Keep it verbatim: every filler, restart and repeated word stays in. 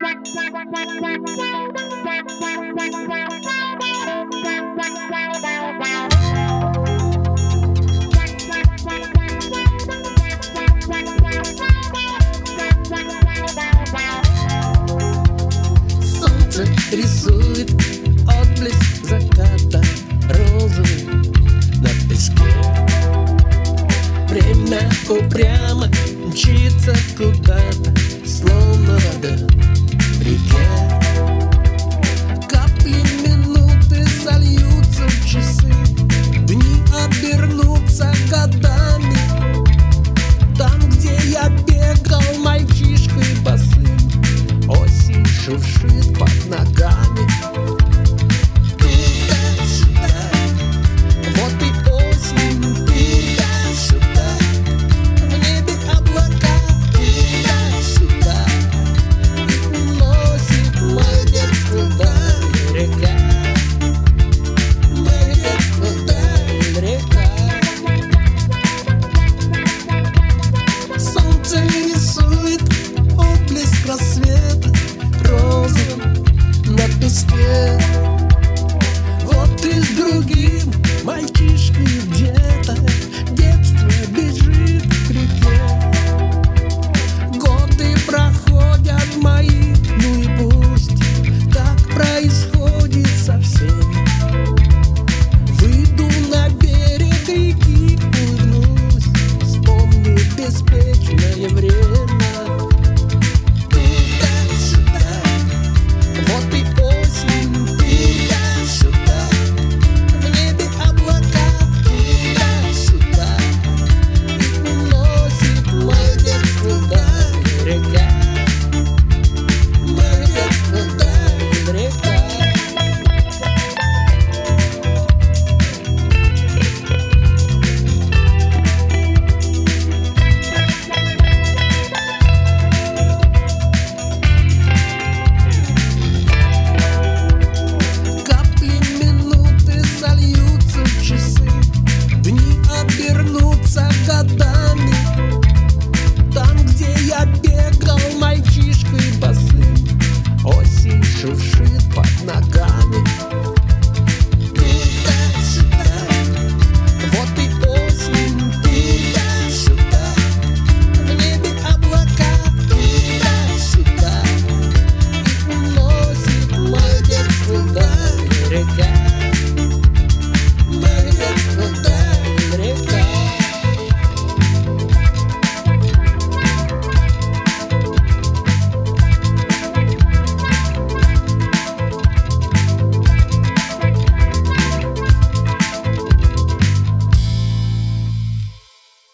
Солнце рисует отблеск заката розовый на песке. Время упрямо мчится куда-то, словно вода в реке. Капли минуты сольются в часы, дни обернутся годами. Там, где я бегал мальчишкой босым, осень шуршит под ногами.